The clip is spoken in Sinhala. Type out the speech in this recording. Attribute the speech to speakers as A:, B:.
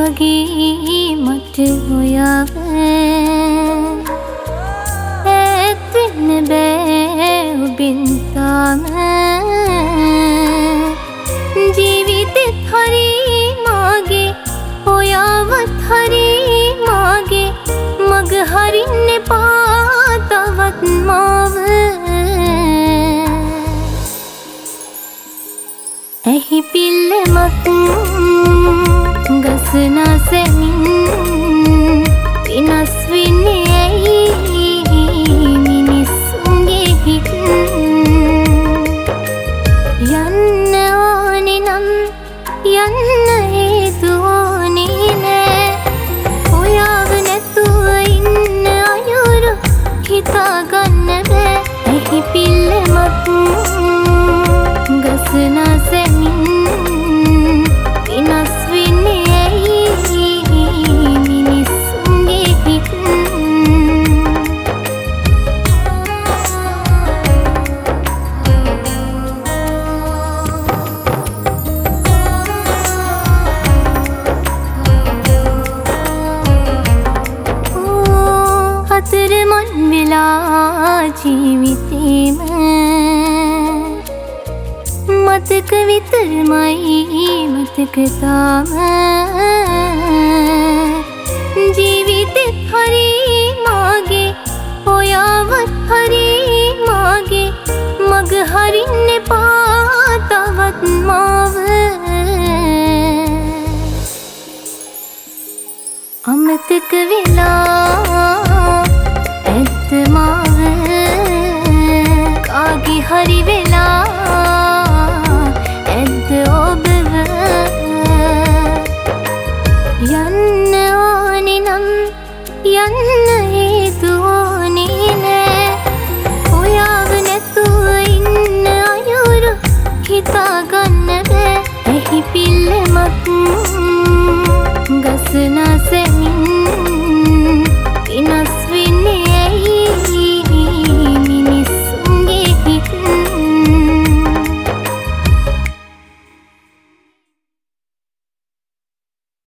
A: වගේ මට ඔයාව ඈත් වෙන්න බෑ ඔබෙන් තාම ජීවිතෙත් හරි මාගේ ඔයාවත් හරි මාගේ මග හරින්න එපා තවත් මාව ඇහි පිල්ලමක් ගසනා සැනින් වෙනස් වෙන්නේ ඇයි මිනිස්සුන්ගේ හිත් යන්න ඕනේ නම් යන්න හේතු ඕනේ නෑ ඔයාව නැතුව ඉන්න අයුරු හිතා ගන්න බෑ ඇහි පිල්ලමක් ගසනා සැනින් වෙනස් වෙන්නේ ඇයි මිනිස්සුන්ගේ හිත් අතරමං වෙලා ජීවිතේම මතක විතරමයි මතක තාම ජීවිතෙත් හරි මාගේ ඔයාවත් හරි මාගේ මග හරින්න එපා තවත් මාව අමතක වෙලා ඇත්ත මාව කාගේ හරි වෙලා ඇත්ත ඔබව යන්න ඕනේ නම් යන්න හේතු ඕනේ නෑ ඔයාව නැතුව ඉන්න අයුරු හිතා ගන්න බෑ ඇහි පිල්ලමක් ගසනා